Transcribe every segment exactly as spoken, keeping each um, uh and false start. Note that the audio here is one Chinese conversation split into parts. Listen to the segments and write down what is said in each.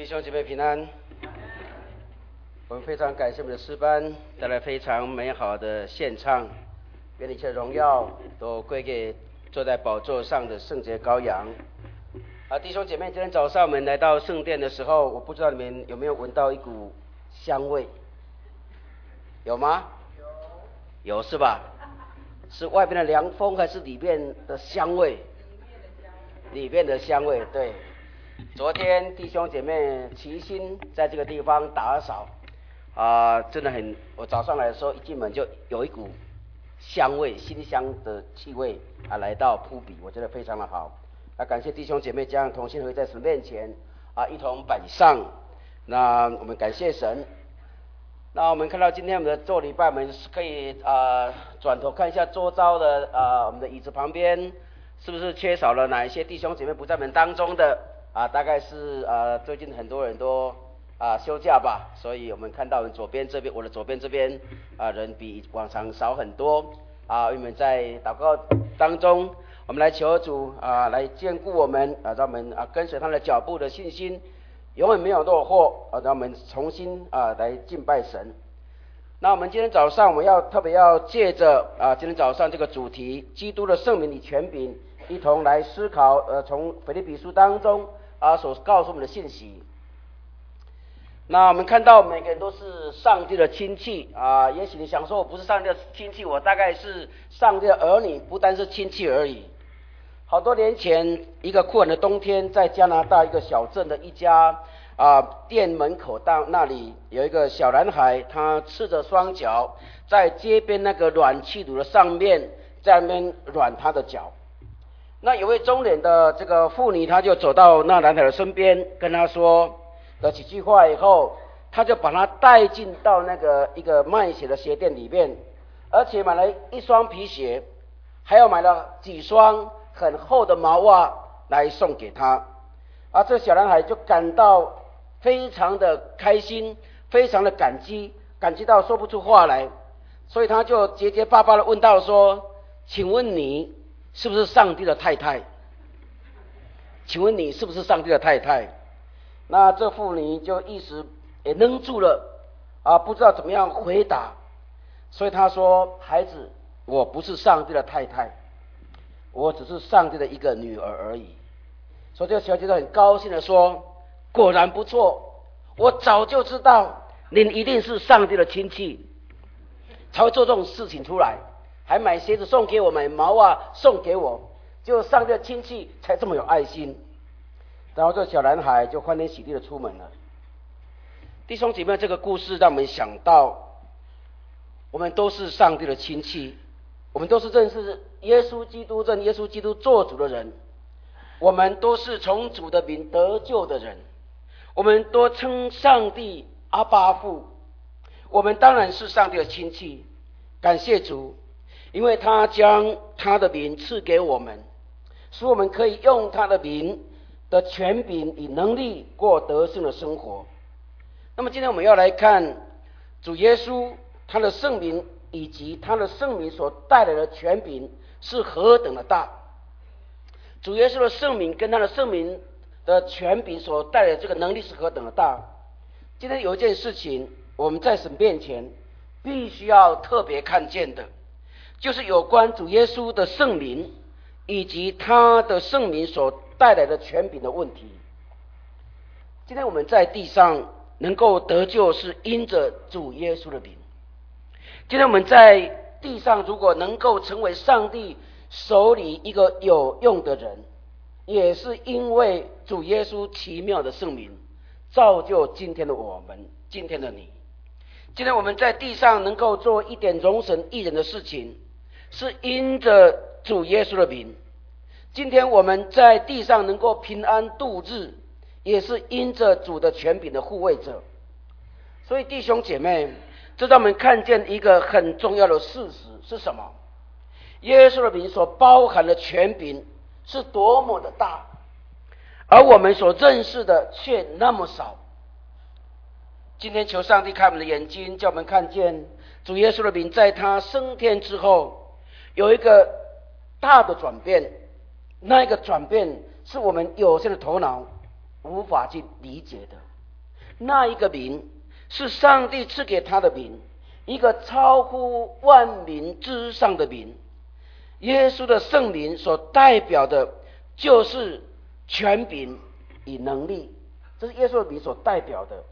弟兄姐妹平安。我们非常感谢我们的诗班带来非常美好的献唱，愿一切荣耀都归给坐在宝座上的圣洁羔羊。啊，弟兄姐妹，今天早上我们来到圣殿的时候，我不知道你们有没有闻到一股香味？有吗？有，有是吧？是外边的凉风还是里面的香味？里面的香味，对。昨天弟兄姐妹齐心在这个地方打扫，啊、呃，真的很，我早上来的时候一进门就有一股香味，馨香的气味啊，来到扑鼻，我觉得非常的好。啊，感谢弟兄姐妹这样同心合意在神面前啊，一同摆上。那我们感谢神。那我们看到今天我们的做礼拜，我们可以啊、呃、转头看一下周遭的啊、呃、我们的椅子旁边，是不是缺少了哪一些弟兄姐妹不在我们当中的？啊，大概是啊，最近很多人都啊休假吧，所以我们看到我们左边这边，我的左边这边啊人比往常少很多啊。我们在祷告当中，我们来求主啊来眷顾我们啊，让我们啊跟随他的脚步的信心永远没有落后啊，让我们重新啊来敬拜神。那我们今天早上我们要特别要借着啊今天早上这个主题，基督的圣名与权柄，一同来思考呃从腓立比书当中。啊，所告诉我们的信息。那我们看到每个人都是上帝的亲戚啊，也许你想说我不是上帝的亲戚，我大概是上帝的儿女，不单是亲戚而已。好多年前，一个酷冷的冬天，在加拿大一个小镇的一家啊店门口当那里有一个小男孩，他赤着双脚在街边那个暖气炉的上面，在那边暖他的脚。那有位中年的这个妇女，她就走到那男孩的身边，跟他说了几句话以后，她就把他带进到那个一个卖鞋的鞋店里面，而且买了一双皮鞋，还有买了几双很厚的毛袜来送给他。而这小男孩就感到非常的开心，非常的感激，感激到说不出话来，所以他就结结巴巴的问道说：“请问你是不是上帝的太太？请问你是不是上帝的太太？”那这妇女就一时也愣住了啊，不知道怎么样回答，所以她说：“孩子，我不是上帝的太太，我只是上帝的一个女儿而已。”所以这个小姐姐很高兴的说：“果然不错，我早就知道您一定是上帝的亲戚，才会做这种事情出来。还买鞋子送给我，买毛袜送给我，就上帝的亲戚才这么有爱心。”然后这小男孩就欢天喜地的出门了。弟兄姐妹，这个故事让我们想到，我们都是上帝的亲戚，我们都是认识耶稣基督、认耶稣基督做主的人，我们都是从主的名得救的人，我们都称上帝阿爸父，我们当然是上帝的亲戚。感谢主，因为他将他的名赐给我们，使我们可以用他的名的权柄与能力过得胜的生活。那么今天我们要来看主耶稣他的圣名以及他的圣名所带来的权柄是何等的大。主耶稣的圣名跟他的圣名的权柄所带来的这个能力是何等的大。今天有一件事情我们在神面前必须要特别看见的，就是有关主耶稣的圣名以及他的圣名所带来的权柄的问题。今天我们在地上能够得救，是因着主耶稣的名。今天我们在地上如果能够成为上帝手里一个有用的人，也是因为主耶稣奇妙的圣名造就今天的我们，今天的你。今天我们在地上能够做一点荣神益人的事情，是因着主耶稣的名。今天我们在地上能够平安度日，也是因着主的权柄的护卫者。所以弟兄姐妹，这让我们看见一个很重要的事实是什么？耶稣的名所包含的权柄是多么的大，而我们所认识的却那么少。今天求上帝开我们的眼睛，叫我们看见主耶稣的名在他升天之后有一个大的转变，那一个转变是我们有限的头脑无法去理解的。 那一个名是上帝赐给他的名，一个超乎万名之上的名。耶稣的圣名所代表的就是权柄与能力，这是耶稣的名所代表的。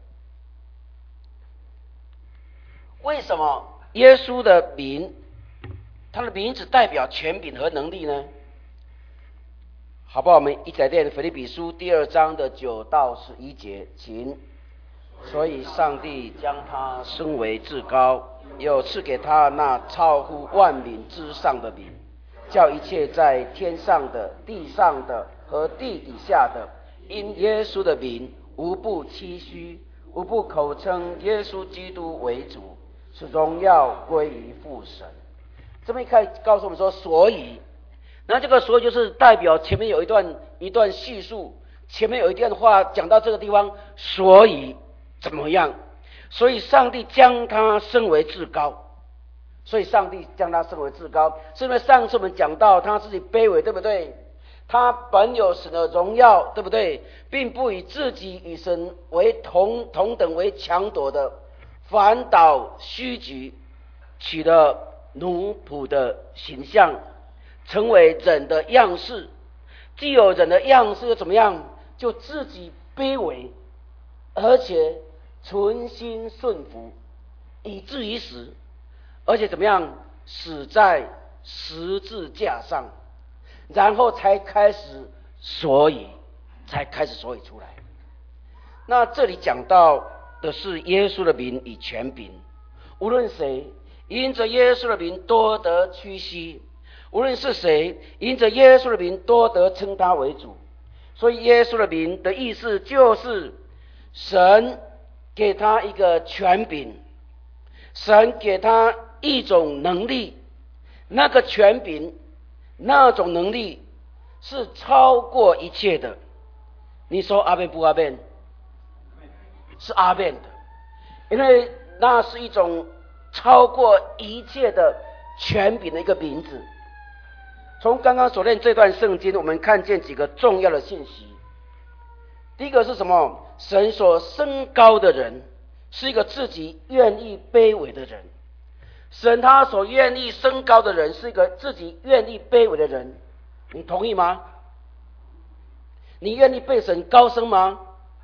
为什么耶稣的名，他的名字代表权柄和能力呢？好不好？我们一起来念腓立比书第二章的九到十一节，请。所以上帝将他升为至高，又赐给他那超乎万名之上的名，叫一切在天上的、地上的和地底下的，因耶稣的名，无不屈膝，无不口称耶稣基督为主，使荣耀归于父神。这边开告诉我们说，所以，那这个所以就是代表前面有一段一段叙述，前面有一段话讲到这个地方，所以怎么样？所以上帝将他升为至高。所以上帝将他升为至高，是因为上次我们讲到他自己卑微，对不对？他本有神的荣耀，对不对？并不以自己与神为同同等为强夺的，反倒虚举，取了奴仆的形象，成为人的样式。既有人的样式，又怎么样？就自己卑微，而且存心顺服，以至于死。而且怎么样？死在十字架上，然后才开始所以，才开始所以出来。那这里讲到的是耶稣的名与权柄，无论谁因着耶稣的名多得屈膝，无论是谁因着耶稣的名多得称他为主。所以耶稣的名的意思就是神给他一个权柄，神给他一种能力，那个权柄，那种能力是超过一切的。你说阿们不阿们？是阿们的，因为那是一种超过一切的权柄的一个名字。从刚刚所念这段圣经，我们看见几个重要的信息。第一个是什么？神所升高的人是一个自己愿意卑微的人。神他所愿意升高的人是一个自己愿意卑微的人，你同意吗？你愿意被神高升吗？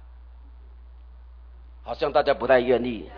好像大家不太愿意。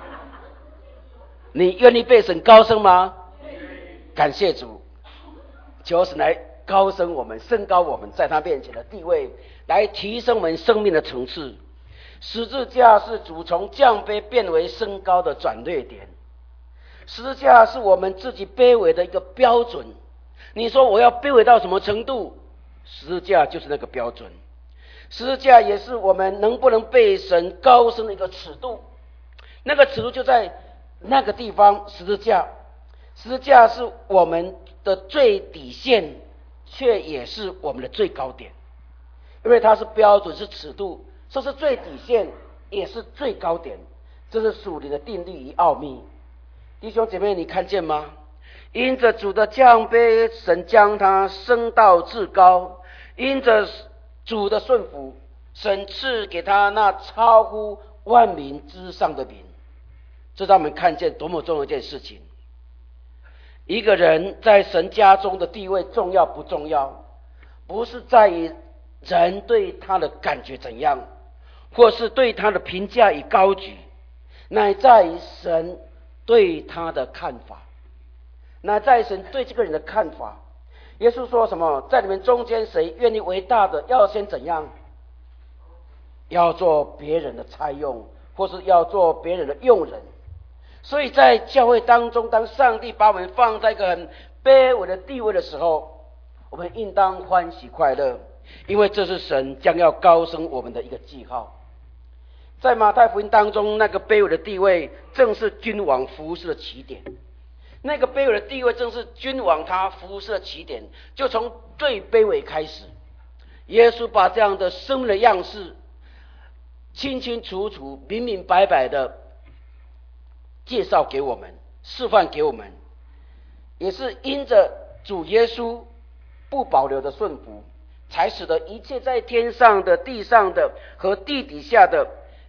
你愿意被神高升吗？感谢主，求神来高升我们，升高我们在他面前的地位，来提升我们生命的层次。十字架是主从降卑变为升高的转捩点。十字架是我们自己卑微的一个标准。你说我要卑微到什么程度？十字架就是那个标准。十字架也是我们能不能被神高升的一个尺度。那个尺度就在那个地方，十字架。十字架是我们的最底线，却也是我们的最高点。因为它是标准，是尺度，这是最底线，也是最高点。这是属灵的定律与奥秘。弟兄姐妹，你看见吗？因着主的降卑，神将他升到至高；因着主的顺服，神赐给他那超乎万民之上的名。这让我们看见多么重要一件事情。一个人在神家中的地位重要不重要，不是在于人对他的感觉怎样，或是对他的评价与高举，乃在于神对他的看法，乃在神对这个人的看法。耶稣说什么？在你们中间谁愿意为大的，要先怎样？要做别人的差用，或是要做别人的用人。所以在教会当中，当上帝把我们放在一个很卑微的地位的时候，我们应当欢喜快乐，因为这是神将要高升我们的一个记号。在马太福音当中，那个卑微的地位正是君王服侍的起点。那个卑微的地位正是君王他服侍的起点，就从最卑微开始。耶稣把这样的生命的样式清清楚楚、明明白白的介绍给我们，示范给我们，也是因着主耶稣不保留的顺服，才使得一切在天上的、地上的和地底下的，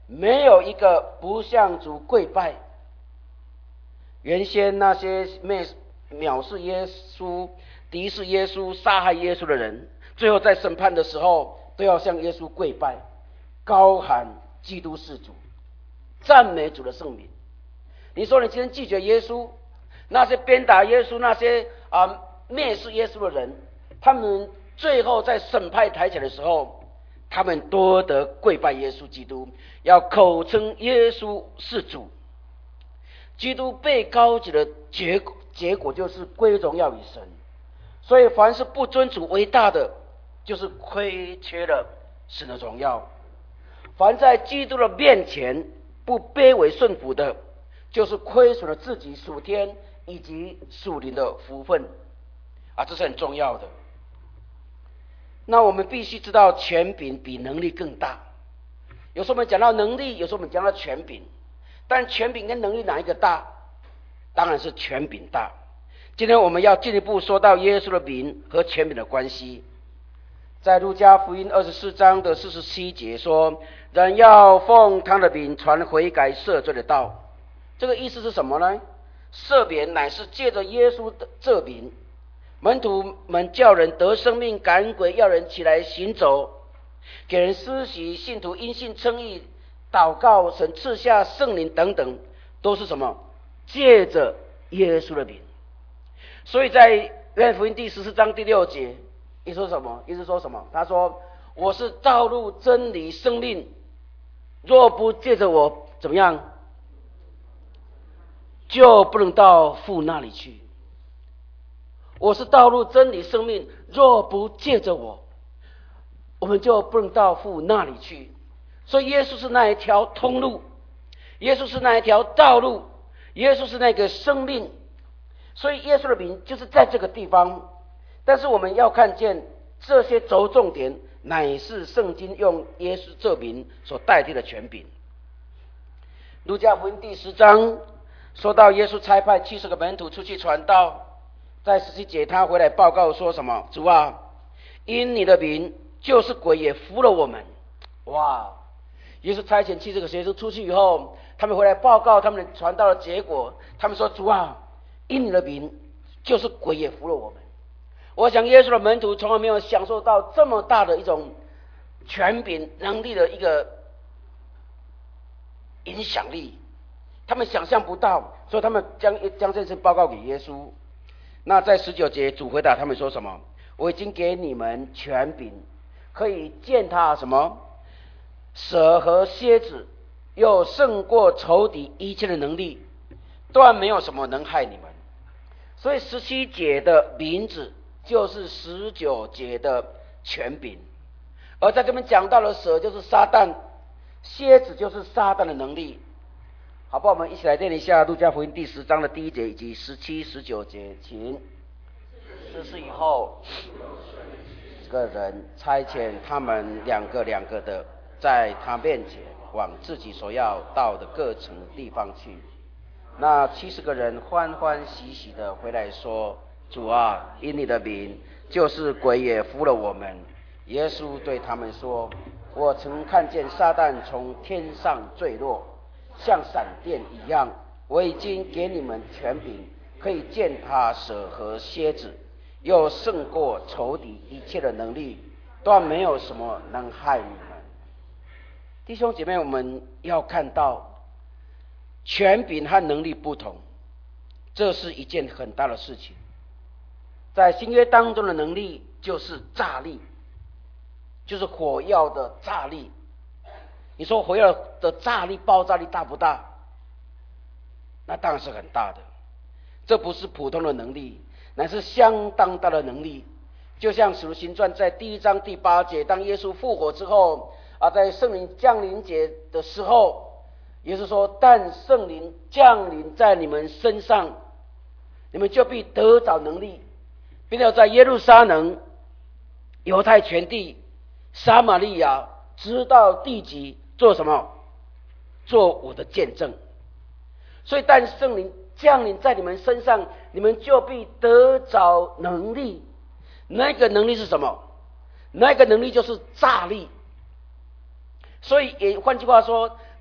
没有一个不向主跪拜。原先那些藐视耶稣、敌视耶稣、杀害耶稣的人，最后在审判的时候都要向耶稣跪拜，高喊基督是主，赞美主的圣名。你说你今天拒绝耶稣，那些鞭打耶稣、那些啊蔑视耶稣的人，他们最后在审判台前的时候，他们多得跪拜耶稣基督，要口称耶稣是主。基督被高举的结果，结果就是归荣耀于神。所以凡是不尊主为大的，就是亏缺了神的荣耀；凡在基督的面前不卑微顺服的，就是亏损了自己属天以及属灵的福分啊，这是很重要的。那我们必须知道，权柄比能力更大。有时候我们讲到能力，有时候我们讲到权柄，但权柄跟能力哪一个大？当然是权柄大。今天我们要进一步说到耶稣的名和权柄的关系。在路加福音二十四章的四十七节说，人要奉他的名传悔改赦罪的道。这个意思是什么呢？赦免乃是借着耶稣的这名，门徒们叫人得生命，赶鬼，要人起来行走，给人施洗，信徒因信称义，祷告，神赐下圣灵等等，都是什么？借着耶稣的名。所以在约翰福音第十四章第六节，意思说什么？意思说什么？他说：“我是道路、真理、生命，若不借着我，怎么样，就不能到父那里去。我是道路、真理、生命，若不借着我，我们就不能到父那里去。”所以耶稣是那一条通路，耶稣是那一条道路，耶稣是那个生命。所以耶稣的名就是在这个地方。但是我们要看见这些着重点乃是圣经用耶稣这名所代替的权柄。路加福音第十章说到耶稣差派七十个门徒出去传道，在十七节他回来报告说什么？主啊，因你的名，就是鬼也服了我们。哇！耶稣差遣七十个学生出去以后，他们回来报告他们传道的结果，他们说：主啊，因你的名，就是鬼也服了我们。我想耶稣的门徒从来没有享受到这么大的一种权柄能力的一个影响力，他们想象不到，所以他们将将这事报告给耶稣。那在十九节，主回答他们说什么？我已经给你们权柄，可以践踏什么蛇和蝎子，又胜过仇敌一切的能力，断没有什么能害你们。所以十七节的名字就是十九节的权柄，而在这边讲到的蛇就是撒旦，蝎子就是撒旦的能力。好吧，我们一起来念一下路加福音第十章的第一节以及十七、十九节，请。这是以后，这个人差遣他们两个两个的，在他面前往自己所要到的各城地方去。那七十个人欢欢喜喜的回来说：主啊，因你的名，就是鬼也服了我们。耶稣对他们说：我曾看见撒旦从天上坠落，像闪电一样。我已经给你们权柄，可以践踏蛇和蝎子，又胜过仇敌一切的能力，断没有什么能害你们。弟兄姐妹，我们要看到权柄和能力不同，这是一件很大的事情。在新约当中的能力就是炸力，就是火药的炸力。你说火药的炸力、爆炸力大不大？那当然是很大的。这不是普通的能力，乃是相当大的能力。就像使徒行传在第一章第八节，当耶稣复活之后啊，在圣灵降临节的时候，耶稣说：但圣灵降临在你们身上，你们就必得着能力，并要在耶路撒冷、犹太全地、撒玛利亚直到地极做什么？做我的见证。所以但圣灵降临在你们身上，你们就必得着能力。那个能力是什么？那个能力就是炸力。所以也换句话说，当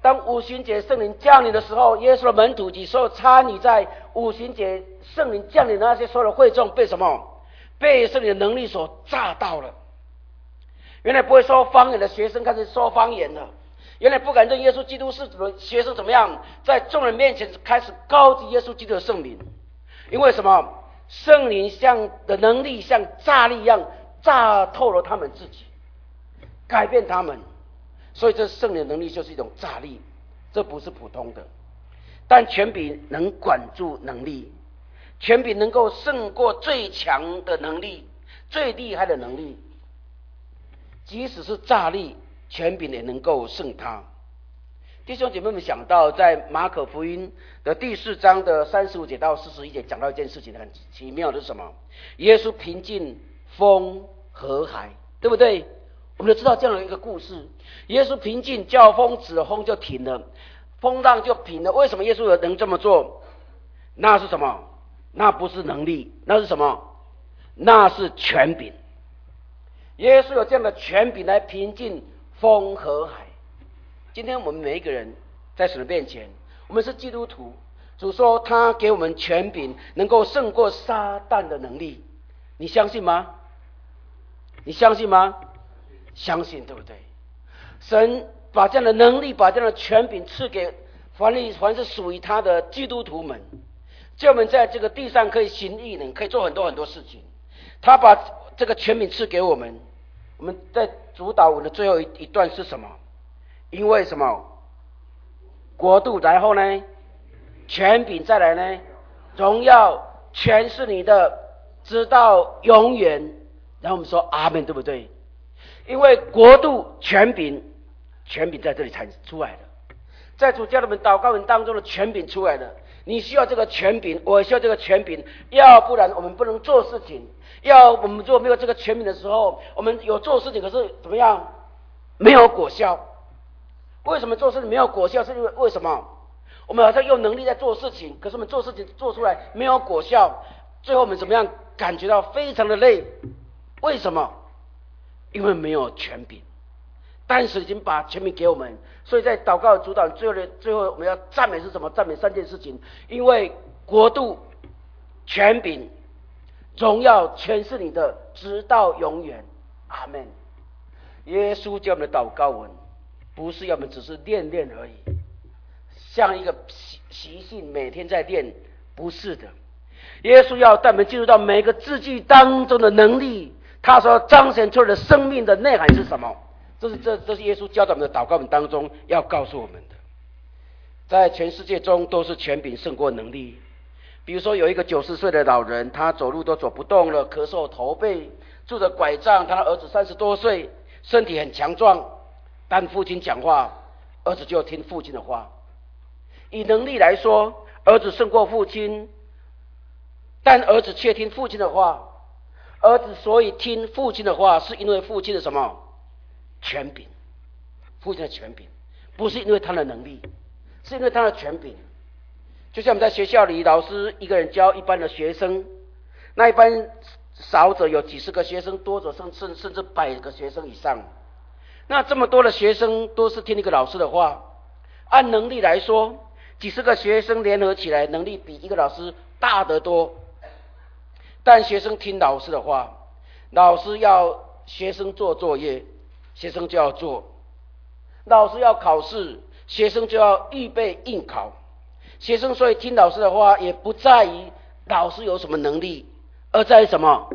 当五旬节圣灵降临的时候，耶稣的门徒及所有参与在五旬节圣灵降临的那些所有的会众，被什么？被圣灵的能力所炸到了。原来不会说方言的学生开始说方言了，原来不敢认耶稣基督是怎么学生怎么样，在众人面前开始高举耶稣基督的圣名。因为什么？圣灵像的能力像炸力一样炸透了他们自己，改变他们。所以这圣灵的能力就是一种炸力，这不是普通的。但权柄能管住能力，权柄能够胜过最强的能力，最厉害的能力。即使是炸力，权柄也能够胜他。弟兄姐妹们，想到在马可福音的第四章的三十五节到四十一节讲到一件事情很奇妙的是什么？耶稣平静风和海，对不对？我们都知道这样的一个故事，耶稣平静叫风止了，风就停了，风浪就平了。为什么耶稣能这么做？那是什么？那不是能力，那是什么？那是权柄。耶稣有这样的权柄来平静风和海。今天我们每一个人在神的面前，我们是基督徒，主说他给我们权柄，能够胜过撒旦的能力，你相信吗？你相信吗？相信，对不对？神把这样的能力，把这样的权柄赐给凡凡是属于他的基督徒们，叫我们在这个地上可以行异能，可以做很多很多事情。他把这个权柄赐给我们。我们在主导文的最后一一段是什么？因为什么？国度然后呢？权柄再来呢？荣耀全是你的，直到永远。然后我们说阿们，对不对？因为国度权柄，权柄在这里才出来的，在主教的们祷告文当中的权柄出来的。你需要这个权柄，我需要这个权柄，要不然我们不能做事情。要我们如果没有这个权柄的时候，我们有做事情，可是怎么样？没有果效。为什么做事情没有果效？是因为为什么？我们好像用能力在做事情，可是我们做事情做出来没有果效，最后我们怎么样？感觉到非常的累。为什么？因为没有权柄。但是已经把权柄给我们，所以在祷告的主导最后的最后，我们要赞美是什么？赞美三件事情。因为国度、权柄、荣耀全是你的，直到永远。阿们。耶稣教我们的祷告文，不是要我们只是练练而已，像一个习习性每天在练，不是的。耶稣要带我们进入到每个字句当中的能力，他所彰显出来的生命的内涵是什么？这是这这是耶稣教导我们的祷告文当中要告诉我们的。在全世界中都是权柄胜过能力。比如说有一个九十岁的老人，他走路都走不动了，咳嗽驼背，拄着拐杖。他的儿子三十多岁，身体很强壮，但父亲讲话，儿子就听父亲的话。以能力来说，儿子胜过父亲，但儿子却听父亲的话。儿子所以听父亲的话，是因为父亲的什么？权柄。父亲的权柄，不是因为他的能力，是因为他的权柄。就像我们在学校里，老师一个人教一班的学生，那一班少者有几十个学生，多者甚甚甚至百个学生以上。那这么多的学生都是听一个老师的话，按能力来说，几十个学生联合起来，能力比一个老师大得多。但学生听老师的话，老师要学生做作业，学生就要做；老师要考试，学生就要预备应考。学生所以听老师的话，也不在于老师有什么能力，而在于什么？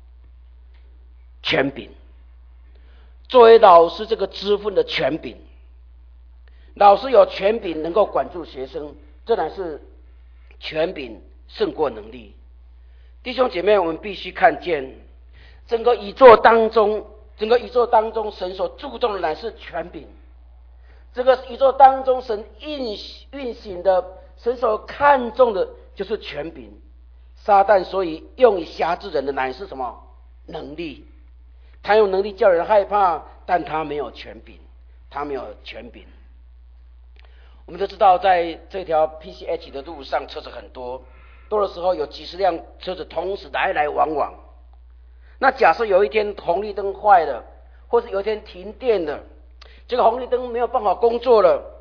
权柄。作为老师这个职分的权柄，老师有权柄能够管住学生，这乃是权柄胜过能力。弟兄姐妹，我们必须看见整个宇宙当中，整个宇宙当中神所注重的乃是权柄。这个宇宙当中神运运行的，神所看重的就是权柄。撒旦所以用以辖制人的乃是什么？能力。他用能力叫人害怕，但他没有权柄，他没有权柄。我们都知道，在这条 P C H 的路上，车子很多，多的时候有几十辆车子同时来来往往。那假设有一天红绿灯坏了，或是有一天停电了，这个红绿灯没有办法工作了，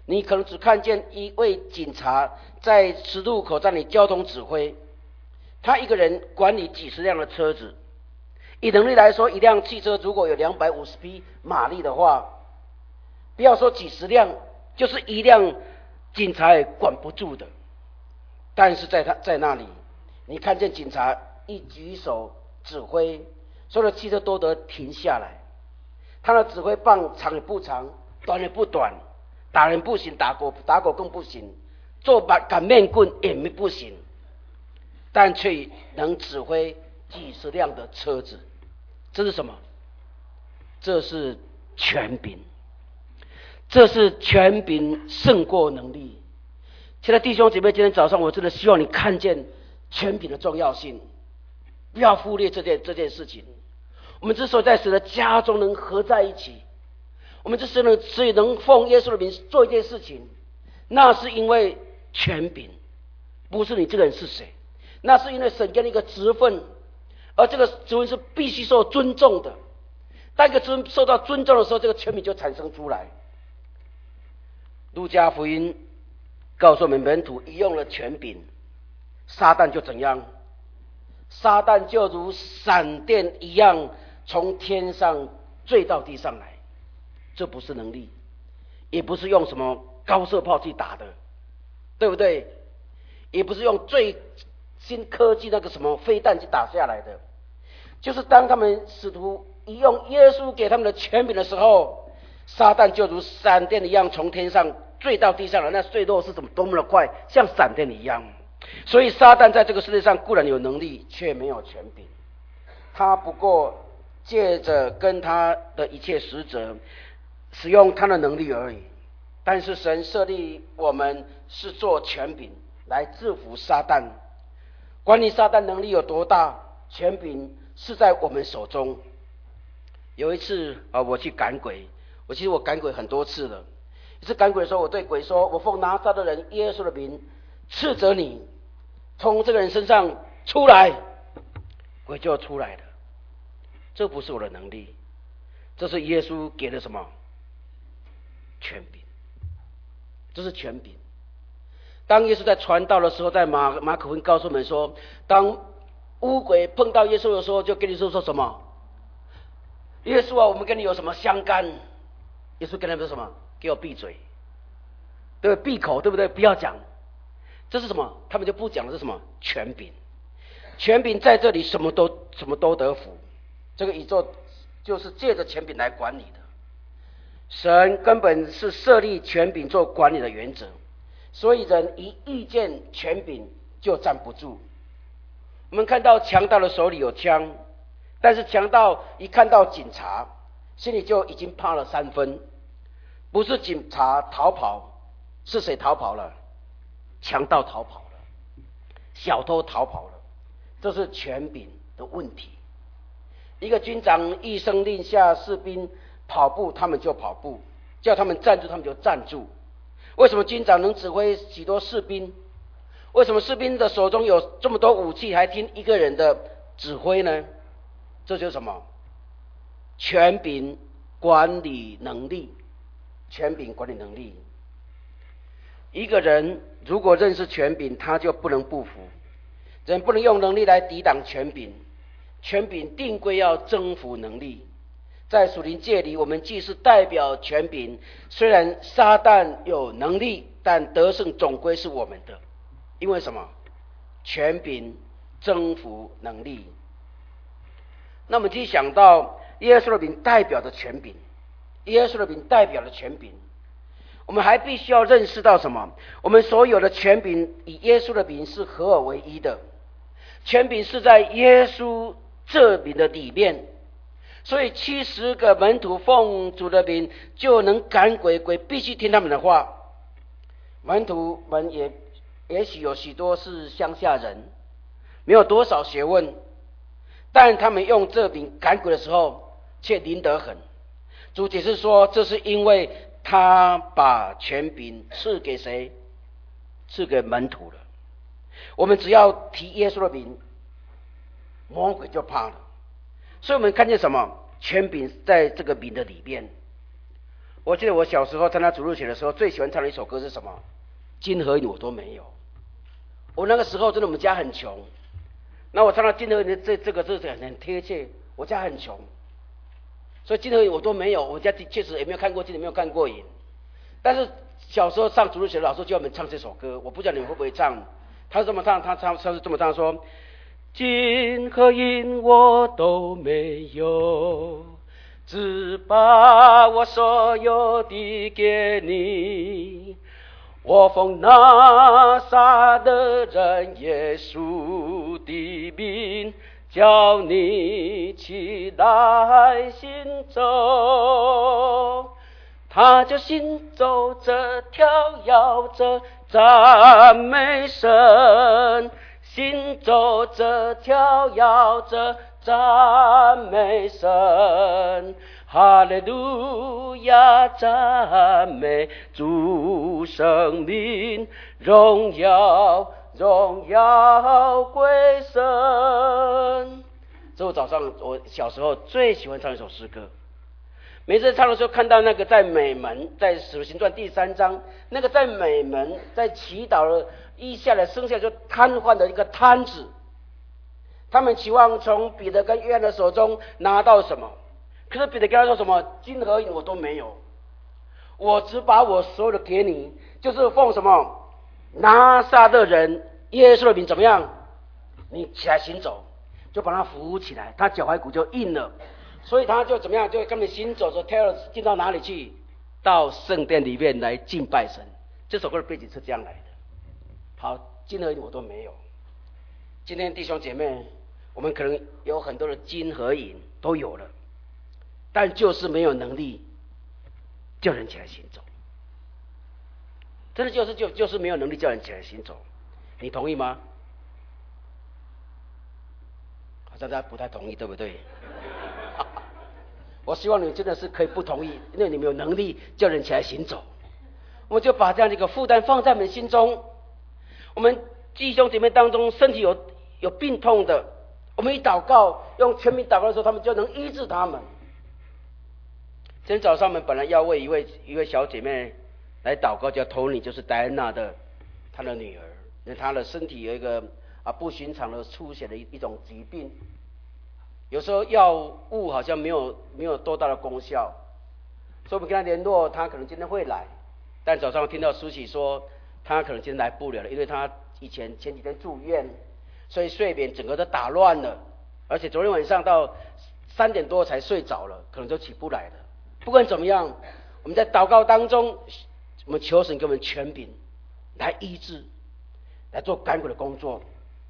你可能只看见一位警察在十字路口站里交通指挥，他一个人管理几十辆的车子。以能力来说，一辆汽车如果有两百五十匹马力的话，不要说几十辆，就是一辆警察也管不住的。但是在他在那里，你看见警察一举手指挥，所有的汽车都得停下来。他的指挥棒长也不长，短也不短，打人不行，打狗打狗更不行，做把擀面棍也没不行，但却能指挥几十辆的车子。这是什么？这是权柄，这是权柄胜过能力。亲爱的弟兄姐妹，今天早上我真的希望你看见权柄的重要性，不要忽略这件这件事情。我们之所以在神的家中能合在一起，我们之所以能所以能奉耶稣的名做一件事情，那是因为权柄，不是你这个人是谁，那是因为神给你一个职分，而这个职分是必须受尊重的。当一个职分受到尊重的时候，这个权柄就产生出来。路加福音告诉我们，门徒一用了权柄，撒旦就怎样？撒旦就如闪电一样从天上坠到地上来。这不是能力，也不是用什么高射炮去打的，对不对？也不是用最新科技那个什么飞弹去打下来的。就是当他们使徒一用耶稣给他们的权柄的时候，撒旦就如闪电一样从天上坠到地上来。那坠落是怎么多么的快，像闪电一样。所以撒旦在这个世界上固然有能力，却没有权柄。他不过借着跟他的一切使者使用他的能力而已。但是神设立我们是做权柄来制服撒旦。管理撒旦能力有多大，权柄是在我们手中。有一次啊，我去赶鬼，我其实我赶鬼很多次了。一次赶鬼的时候，我对鬼说：“我奉拿撒勒人耶稣的名斥责你，从这个人身上出来。”鬼就出来了。这不是我的能力，这是耶稣给的什么？权柄。这是权柄。当耶稣在传道的时候，在马马可福音告诉我们说，当污鬼碰到耶稣的时候，就跟你说说什么？耶稣啊，我们跟你有什么相干？耶稣跟他们说什么？给我闭嘴，对不对？闭口，对不对？不要讲。这是什么？他们就不讲的是什么？权柄。权柄在这里什么都什么都得服。这个宇宙就是借着权柄来管理的。神根本是设立权柄做管理的原则，所以人一遇见权柄就站不住。我们看到强盗的手里有枪，但是强盗一看到警察，心里就已经怕了三分。不是警察逃跑，是谁逃跑了？强盗逃跑了，小偷逃跑了。这是权柄的问题。一个军长一声令下士兵跑步，他们就跑步；叫他们站住，他们就站住。为什么军长能指挥许多士兵？为什么士兵的手中有这么多武器，还听一个人的指挥呢？这就是什么？权柄管理能力。权柄管理能力。一个人如果认识权柄，他就不能不服。人不能用能力来抵挡权柄，权柄定规要征服能力。在属灵界里，我们既是代表权柄，虽然撒旦有能力，但得胜总归是我们的。因为什么？权柄征服能力。那我们就想到耶稣的名代表着权柄，耶稣的名代表了权柄。我们还必须要认识到什么？我们所有的权柄以耶稣的名是合而为一的，权柄是在耶稣这名的里面。所以七十个门徒奉主的名就能赶鬼，鬼必须听他们的话。门徒们也也许有许多是乡下人，没有多少学问，但他们用这名赶鬼的时候却灵得很。主解释说，这是因为他把权柄赐给谁？赐给门徒了。我们只要提耶稣的名，魔鬼就怕了。所以我们看见什么？权柄在这个名的里面。 我记得我小时候参加主日学的时候，最喜欢唱的一首歌是什么？金和银我都没有。我那个时候真的我们家很穷，那我唱到金和银的这这个字很贴切，我家很穷，所以金和银我都没有。我家确实也没有看过金，也没有看过银。但是小时候上主日学的老师叫我们唱这首歌，我不知道你们会不会唱。他是这么唱，他唱他是这么唱说：金和银我都没有，只把我所有的给你。我奉拿撒勒人耶稣的名，叫你起来行走。他就行走着，跳跃着，赞美神。行走着，跳跃着，赞美神。哈利路亚，赞美主生命，荣耀荣耀归神。这我早上我小时候最喜欢唱一首诗歌。每次唱的时候，看到那个在美门，在使徒行传第三章，那个在美门在祈祷了一下来生下就瘫痪的一个瘫子，他们期望从彼得跟约翰的手中拿到什么？可是彼得跟他说什么？金和银我都没有，我只把我所有的给你，就是奉什么拿撒勒人耶稣的名，怎么样？你起来行走，就把他扶起来，他脚踝骨就硬了。所以他就怎么样，就跟着行走着，跳了进到哪里去？到圣殿里面来敬拜神。这首歌的背景是这样来的。好，金和银我都没有。今天弟兄姐妹，我们可能有很多的金和银都有了，但就是没有能力叫人起来行走。真的就是就就是没有能力叫人起来行走。你同意吗？好像大家不太同意，对不对？我希望你真的是可以不同意，因为你没有能力叫人起来行走。我们就把这样的一个负担放在我们心中。我们弟兄姐妹当中身体有有病痛的，我们一祷告，用全民祷告的时候，他们就能医治他们。今天早上我们本来要为一位一位小姐妹来祷告，叫 Tony， 就是戴安娜的她的女儿，因为她的身体有一个啊不寻常的出血的一一种疾病。有时候药物好像没有没有多大的功效，所以我们跟他联络，他可能今天会来。但早上听到苏喜说，他可能今天来不了了，因为他以前前几天住院，所以睡眠整个都打乱了，而且昨天晚上到三点多才睡着了，可能就起不来了。不管怎么样，我们在祷告当中，我们求神给我们权柄来医治，来做赶鬼的工作。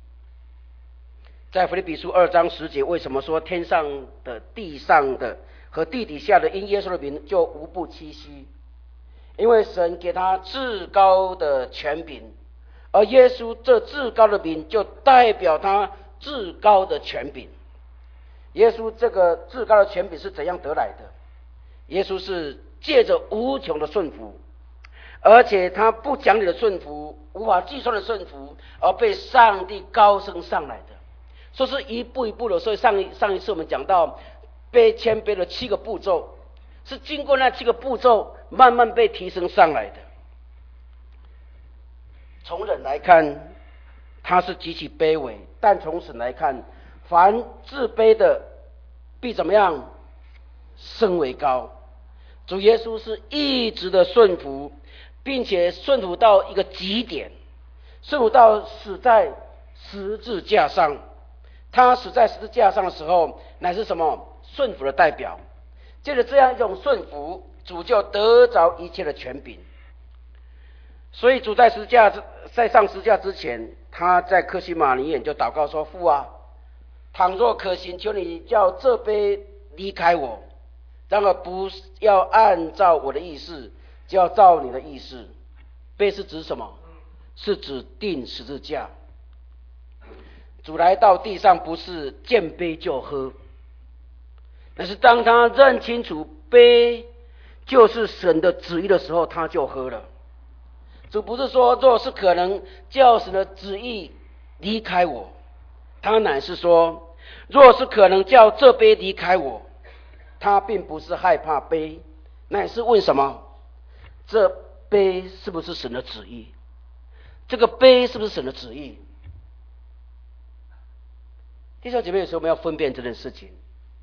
在腓立比书二章十节，为什么说天上的、地上的和地底下的因耶稣的名就无不屈膝？因为神给他至高的权柄，而耶稣这至高的名就代表他至高的权柄。耶稣这个至高的权柄是怎样得来的？耶稣是借着无穷的顺服，而且他不讲理的顺服，无法计算的顺服，而被上帝高升上来的。说是一步一步的，所以上一上一次我们讲到被谦卑的七个步骤，是经过那七个步骤慢慢被提升上来的。从人来看，他是极其卑微；但从神来看，凡自卑的必怎么样？升为高。主耶稣是一直的顺服，并且顺服到一个极点，顺服到死在十字架上。他死在十字架上的时候，乃是什么？顺服的代表。借着这样一种顺服，主就得着一切的权柄。所以主在十字架在上十字架之前，他在客西马尼园就祷告说：父啊，倘若可行，求你叫这杯离开我，然而不要按照我的意思，就要照你的意思。杯是指什么？是指定十字架。主来到地上不是见杯就喝，但是当他认清楚杯就是神的旨意的时候，他就喝了。主不是说若是可能叫神的旨意离开我，他乃是说若是可能叫这杯离开我。他并不是害怕杯， 乃是问什么？这杯是不是神的旨意？这个杯是不是神的旨意？弟兄姐妹，有时候我们要分辨这件事情。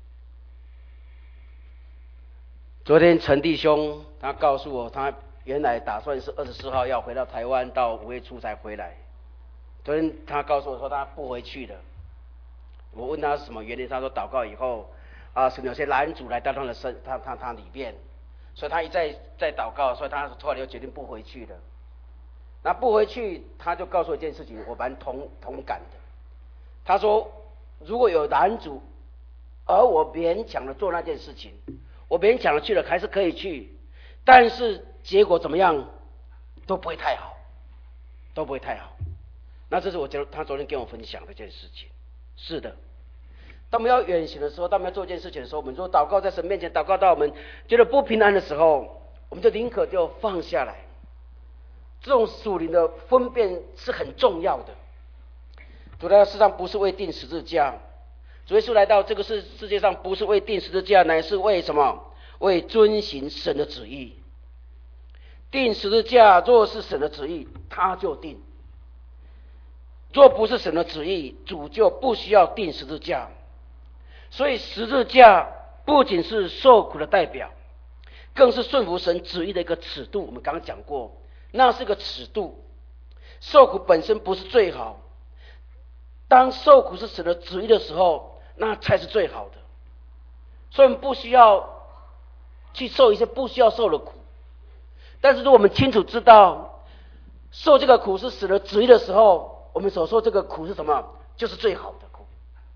昨天陈弟兄他告诉我，他原来打算是二十四号要回到台湾，到五月初才回来。昨天他告诉我说他不回去了。我问他是什么原因，他说祷告以后啊，是有些拦阻来到他的身，他他他里面，所以他一再在祷告，所以他后来就决定不回去了。那不回去，他就告诉我一件事情，我蛮同同感的。他说，如果有拦阻，而我勉强的做那件事情，我勉强的去了，还是可以去，但是结果怎么样都不会太好，都不会太好。那这是我觉得他昨天跟我分享的一件事情。是的，当我们要远行的时候，当我们要做一件事情的时候，我们说祷告在神面前，祷告到我们觉得不平安的时候，我们就宁可就放下来。这种属灵的分辨是很重要的。主来到世上不是为钉十字架，主耶稣来到这个世世界上不是为钉十字架，乃是为什么？为遵行神的旨意。钉十字架若是神的旨意，他就定；若不是神的旨意，主就不需要钉十字架。所以十字架不仅是受苦的代表，更是顺服神旨意的一个尺度。我们刚刚讲过，那是个尺度。受苦本身不是最好，当受苦是神的旨意的时候，那才是最好的。所以我们不需要去受一些不需要受的苦，但是如果我们清楚知道受这个苦是神的旨意的时候，我们所说这个苦是什么？就是最好的苦。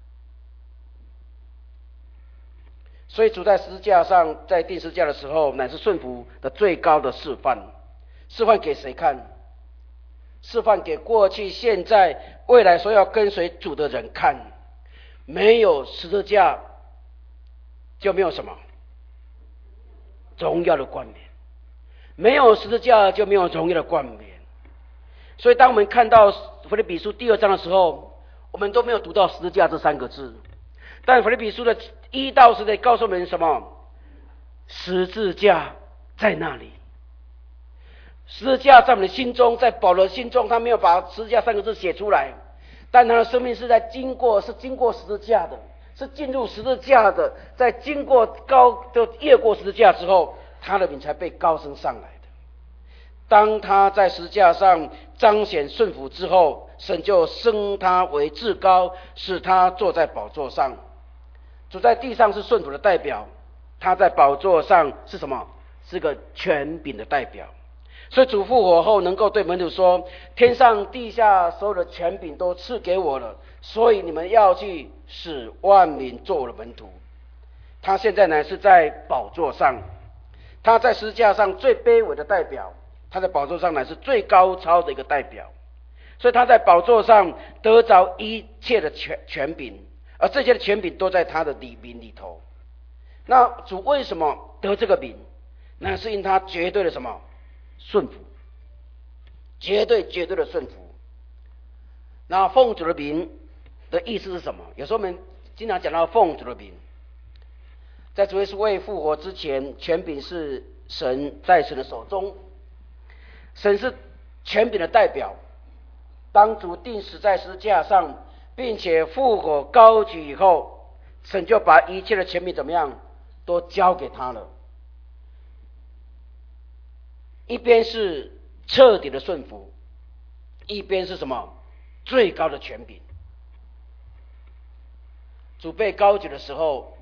所以主在十字架上，在钉十字架的时候，乃是顺服的最高的示范。示范给谁看？示范给过去、现在、未来所要跟随主的人看。没有十字架，就没有什么荣耀的冠冕；没有十字架，就没有荣耀的冠冕。所以，当我们看到腓立比书第二章的时候，我们都没有读到十字架这三个字。但腓立比书的一到十节告诉我们什么？十字架在那里。十字架在我们的心中，在保罗的心中，他没有把十字架三个字写出来，但他的生命是在经过，是经过十字架的，是进入十字架的，在经过高就越过十字架之后，他的名才被高升上来的。当他在十字架上彰显顺服之后，神就升他为至高，使他坐在宝座上。主在地上是顺服的代表，他在宝座上是什么？是个权柄的代表。所以主复活后能够对门徒说，天上地下所有的权柄都赐给我了，所以你们要去使万民做我的门徒。他现在乃是在宝座上，他在十字架上最卑微的代表，他在宝座上乃是最高超的一个代表。所以他在宝座上得着一切的权权柄，而这些的权柄都在他的里名里头。那主为什么得这个名？那是因他绝对的什么？顺服，绝对绝对的顺服。那奉主的名的意思是什么？有时候我们经常讲到奉主的名，在主耶稣未复活之前，权柄是神在神的手中，神是权柄的代表。当主钉死在十字架上，并且复活高举以后，神就把一切的权柄怎么样，都交给他了。一边是彻底的顺服，一边是什么？最高的权柄。主被高举的时候，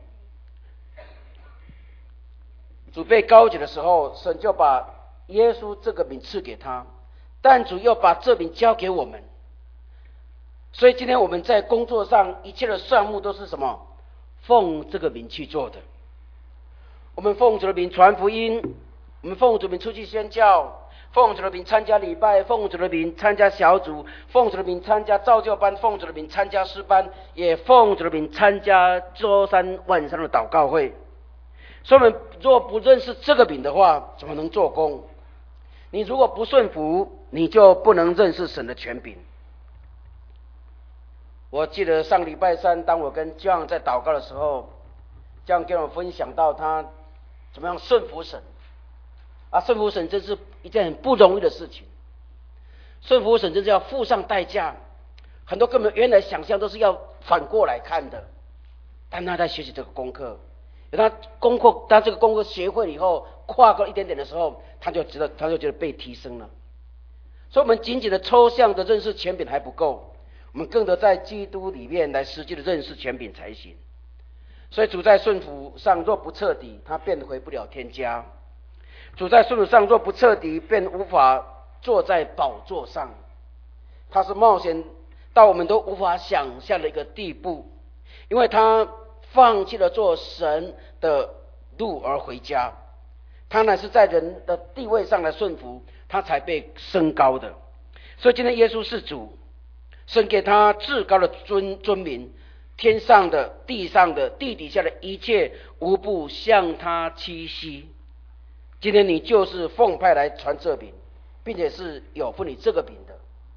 主被高举的时候，神就把耶稣这个名赐给他，但主又把这名交给我们。所以今天我们在工作上一切的项目都是什么？奉这个名去做的。我们奉主的名传福音，我们奉主的名出去宣教，奉主的名参加礼拜，奉主的名参加小组，奉主的名参加造就班，奉主的名参加诗班，也奉主的名参加周三晚上的祷告会。所以我们若不认识这个饼的话，怎么能做工？你如果不顺服，你就不能认识神的权柄。我记得上礼拜三，当我跟 John 在祷告的时候， John 跟我分享到他怎么样顺服神。 啊，顺服神真是一件很不容易的事情。顺服神真是要付上代价，很多根本原来想象都是要反过来看的。但他在学习这个功课，他功课，他这个功课学会了以后，跨过一点点的时候，他就知道，他就觉得被提升了。所以，我们仅仅的抽象的认识权柄还不够，我们更得在基督里面来实际的认识权柄才行。所以，主在顺服上若不彻底，他便回不了天家；主在顺服上若不彻底，便无法坐在宝座上。他是冒险到我们都无法想象的一个地步，因为他放弃了做神的路而回家，他乃是在人的地位上来顺服，他才被升高的。所以今天耶稣是主，神给他至高的尊尊名，天上的、地上的、地底下的一切，无不向他屈膝。今天你就是奉派来传这饼，并且是有分你这个饼的。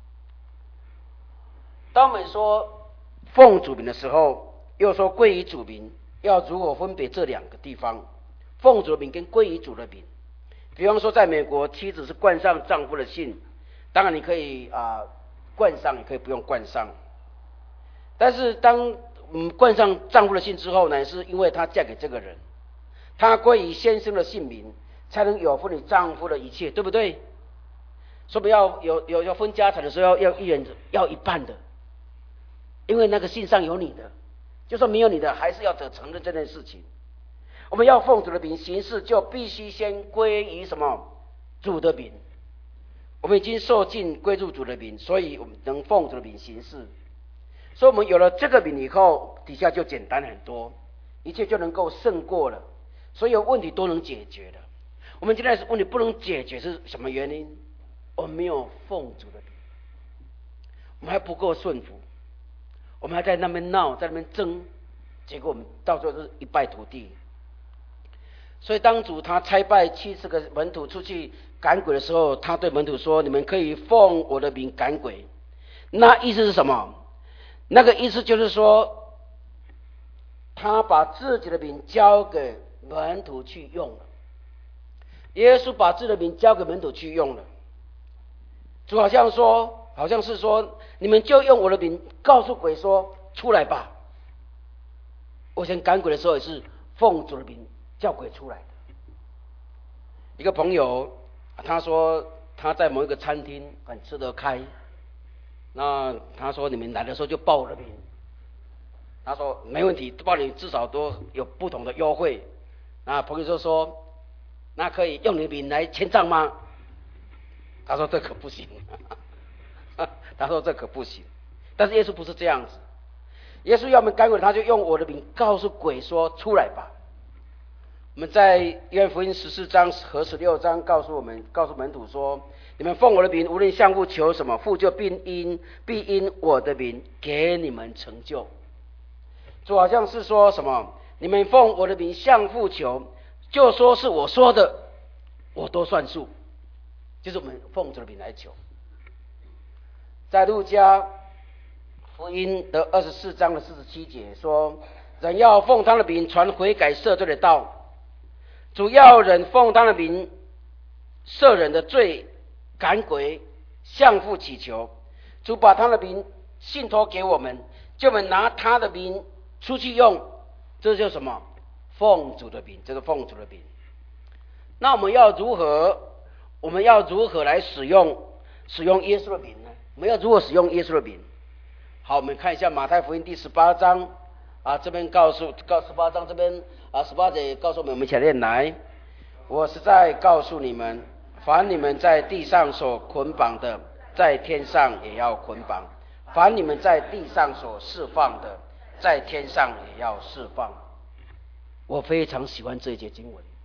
当我们说奉主名的时候，又说归于主名，要如何分别这两个地方？奉主的名跟归于主的名。比方说，在美国，妻子是冠上丈夫的姓，当然你可以啊、呃、冠上，也可以不用冠上。但是当嗯冠上丈夫的姓之后呢，是因为她嫁给这个人，她归于先生的姓名，才能有分你丈夫的一切，对不对？说不要有有要分家产的时候，要要一人要一半的，因为那个姓上有你的，就算没有你的，还是要得承认这件事情。我们要奉主的名行事，就必须先归于什么？主的名。我们已经受尽归入主的名，所以我们能奉主的名行事。所以我们有了这个名以后，底下就简单很多，一切就能够胜过了，所有问题都能解决了。我们今天问题不能解决是什么原因？我们没有奉主的名，我们还不够顺服，我们还在那边闹，在那边争，结果我们到最后是一败涂地。所以当主他差派七十个门徒出去赶鬼的时候，他对门徒说：你们可以奉我的名赶鬼。那意思是什么？那个意思就是说，他把自己的名交给门徒去用了。耶稣把自己的名交给门徒去用了。主好像说，好像是说，你们就用我的名告诉鬼说出来吧。我以前赶鬼的时候也是奉主的名叫鬼出来的。一个朋友他说他在某一个餐厅很吃得开，那他说你们来的时候就报我的名，他说没问题，报你至少都有不同的优惠。那朋友就说那可以用你的名来签账吗？他说这可不行他说这可不行。但是耶稣不是这样子，耶稣要我们赶鬼，他就用我的名告诉鬼说出来吧。我们在约翰福音十四章和十六章告诉我们，告诉门徒说：你们奉我的名，无论向父求什么，父就必因必因我的名给你们成就。就好像是说什么，你们奉我的名向父求，就说是我说的，我都算数，就是我们奉主的名来求。在路加福音的二十四章的四十七节说：人要奉他的名传悔改赦罪的道。主要人奉他的名赦人的罪，赶鬼，向父祈求。主把他的名信托给我们，就我们拿他的名出去用，这就是什么？奉主的名，这个奉主的名。那我们要如何？我们要如何来使用使用耶稣的名呢？我们要如何使用耶稣的名？好，我们看一下马太福音第十八章啊，这边告诉告十八章这边啊，十八节告诉我们，我们一起来念来。我实在告诉你们，凡你们在地上所捆绑的，在天上也要捆绑；凡你们在地上所释放的，在天上也要释放。我非常喜欢这一节经文。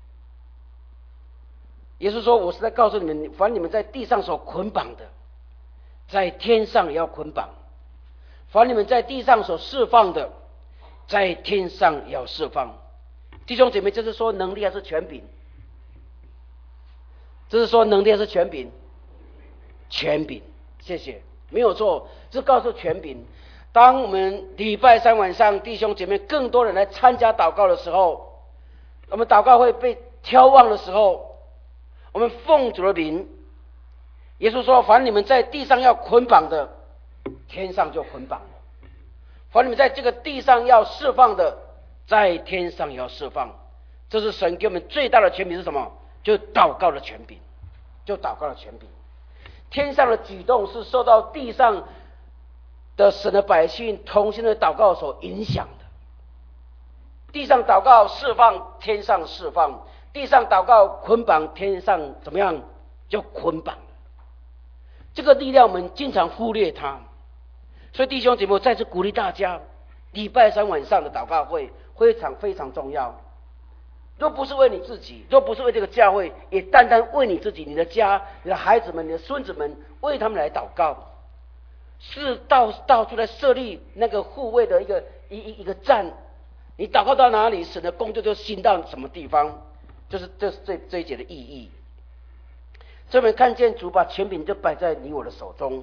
耶稣说：我实在告诉你们，凡你们在地上所捆绑的，在天上也要捆绑；凡你们在地上所释放的，在天上也要释放。弟兄姐妹，这是说能力还是权柄？这是说能力还是权柄？权柄，谢谢，没有错，这告诉权柄。当我们礼拜三晚上弟兄姐妹更多人来参加祷告的时候，我们祷告会被挑旺的时候， 我们奉主的名，耶稣说：凡你们在地上要捆绑的，天上就捆绑了；凡你们在这个地上要释放的，在天上也要释放。这是神给我们最大的权柄是什么？就祷告的权柄，就祷告的权柄。天上的举动是受到地上的神的百姓同心的祷告所影响的。地上祷告释放，天上释放；地上祷告捆绑，天上怎么样？就捆绑了。这个力量我们经常忽略它，所以弟兄姐妹再次鼓励大家，礼拜三晚上的祷告会非常非常重要。若不是为你自己，若不是为这个教会，也单单为你自己、你的家、你的孩子们、你的孙子们，为他们来祷告。是到到处来设立那个护卫的一个一一一个站，你祷告到哪里，神的工作就行到什么地方，就是这是这这一节的意义。这边看见主把权柄就摆在你我的手中，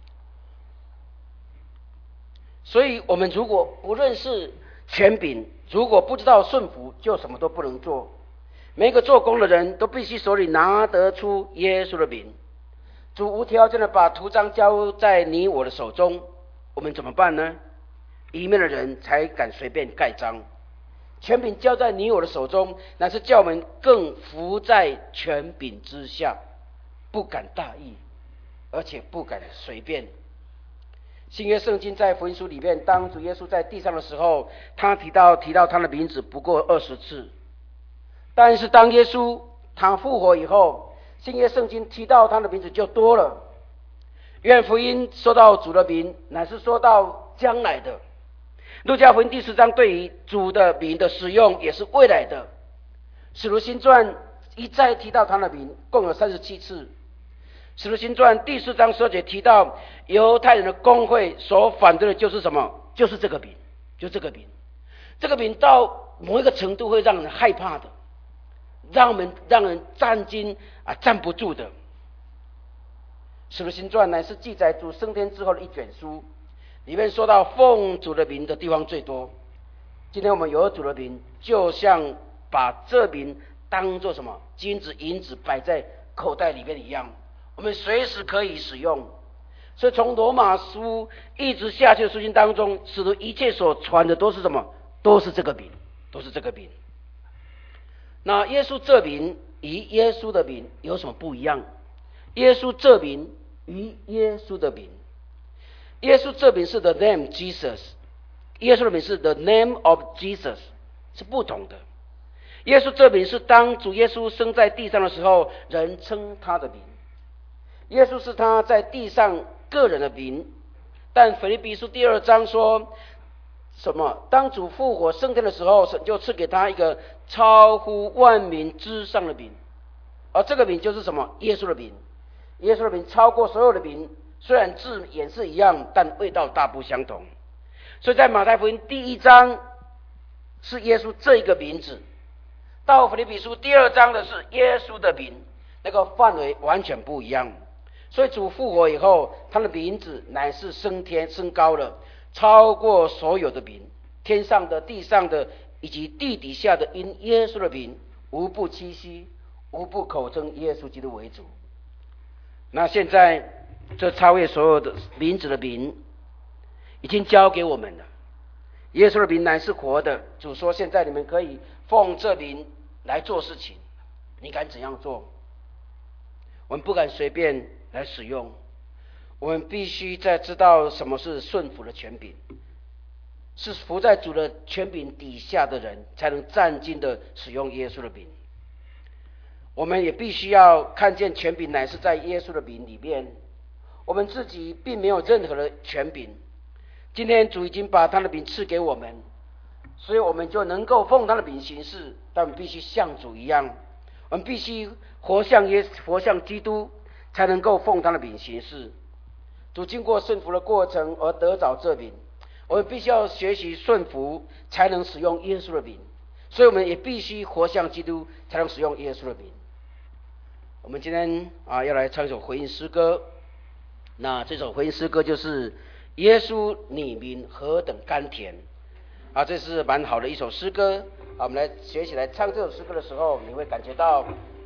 所以我们如果不认识权柄，如果不知道顺服，就什么都不能做。每一个做工的人都必须手里拿得出耶稣的名。主无条件的把图章交在你我的手中，我们怎么办呢？里面的人才敢随便盖章。权柄交在你我的手中，乃是叫我们更服在权柄之下，不敢大意，而且不敢随便。新约圣经在福音书里面，当主耶稣在地上的时候，他提到提到他的名字不过二十次，但是当耶稣他复活以后，新约圣经提到他的名字就多了。约翰福音说到主的名，乃是说到将来的。路加福音第十章对于主的名的使用也是未来的。使徒行传一再提到他的名，共有三十七次。使徒行传第四章十二节提到犹太人的公会所反对的就是什么？就是这个名，就这个名。这个名到某一个程度会让人害怕的，让我们让人战惊啊，站不住的。使徒行传乃是记载主升天之后的一卷书，里面说到奉主的名的地方最多。今天我们有了主的名，就像把这名当作什么金子银子摆在口袋里面一样，我们随时可以使用。所以从罗马书一直下去的书信当中，使徒一切所传的都是什么？都是这个名，都是这个名。那耶稣这名与耶稣的名有什么不一样？耶稣这名与耶稣的名，耶稣这名是 the name Jesus， 耶稣的名是 the name of Jesus， 是不同的。耶稣这名是当主耶稣生在地上的时候，人称他的名。耶稣是他在地上个人的名，但腓立比书第二章说什么？当主复活升天的时候，神就赐给他一个超乎万民之上的名，而这个名就是什么？耶稣的名。耶稣的名超过所有的名，虽然字眼是一样，但味道大不相同。所以在马太福音第一章是耶稣这一个名字，到腓立比书第二章的是耶稣的名，那个范围完全不一样。所以主复活以后，他的名字乃是升天升高了，超过所有的名，天上的地上的以及地底下的，因耶稣的名无不屈膝，无不口称耶稣基督为主。那现在这超越所有的名字的名已经交给我们了。耶稣的名乃是活的，主说现在你们可以奉这名来做事情，你敢怎样做？我们不敢随便来使用，我们必须在知道什么是顺服的权柄，是服在主的权柄底下的人才能站劲的使用耶稣的名。我们也必须要看见权柄乃是在耶稣的名里面，我们自己并没有任何的权柄。今天主已经把他的名赐给我们，所以我们就能够奉他的名行事，但我们必须像主一样，我们必须活像耶活像基督，才能够奉他的名行事。主经过顺服的过程而得着这名，我们必须要学习顺服，才能使用耶稣的名，所以我们也必须活像基督，才能使用耶稣的名。我们今天啊要来唱一首回应诗歌，那这首回应诗歌就是耶稣你名何等甘甜啊，这是蛮好的一首诗歌啊。我们来学习来唱这首诗歌的时候，你会感觉到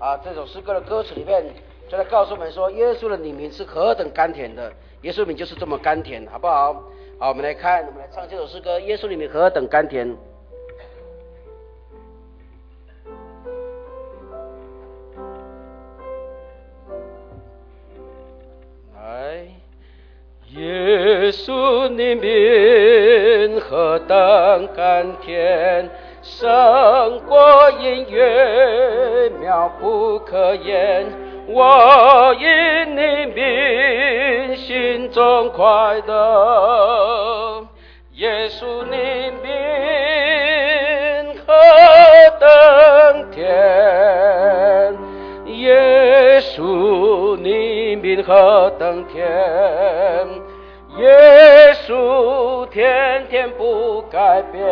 啊，这首诗歌的歌词里面就在告诉我们说，耶稣的里名是何等甘甜的，耶稣名就是这么甘甜，好不好？好，我们来看，我们来唱这首诗歌，耶稣里名何等甘甜。来，耶稣的名何等甘甜，胜过音乐，妙不可言。我因你名心中快乐，耶稣你名何等甜，耶稣你名何等甜，耶稣天天不改变，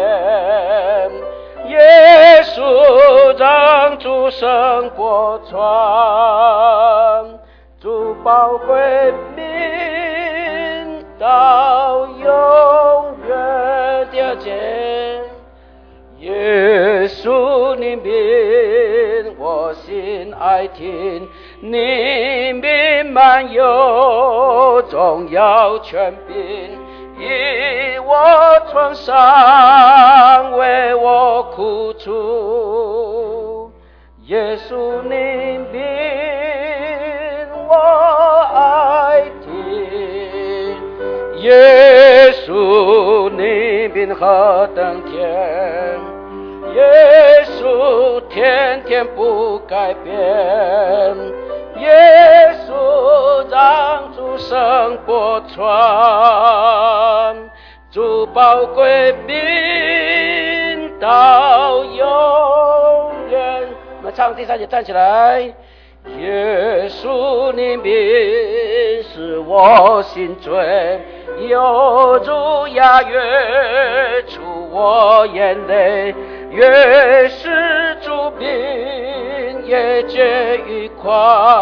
耶稣让诸生播传，主宝贵名到永远的见。耶稣你名我心爱听，你名满有荣耀权柄，以我创伤为我苦楚，耶稣你名我爱听，耶稣你名何等甜，耶稣天天不改变，耶稣让诸生播传，主宝贵名到永远。我们唱第三节，站起来。耶稣你名使我心醉，犹如哑越出我眼泪，越是主名越觉愉快，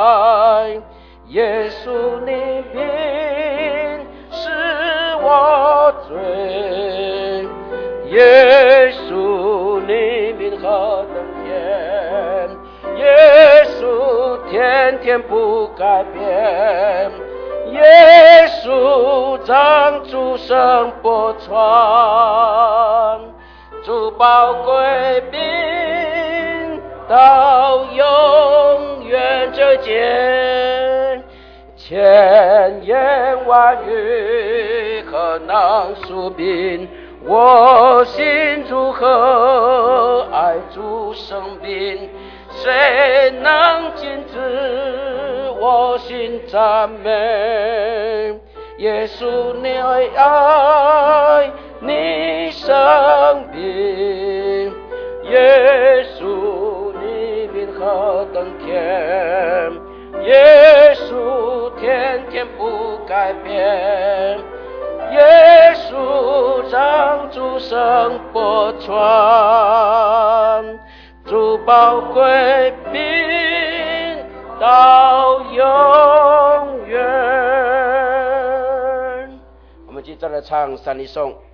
耶稣你名使我醉，耶稣你名何等甜，耶稣天天不改变，耶稣让诸生播传，主宝贵名到永远之间，千言万语何能述明我心如何爱主生命，谁能禁止我心赞美，耶稣你爱你生命，耶稣你名何等甜，耶稣天天不改变，耶稣让诸生播传，主宝贵名到永远。我们接着来唱三一颂。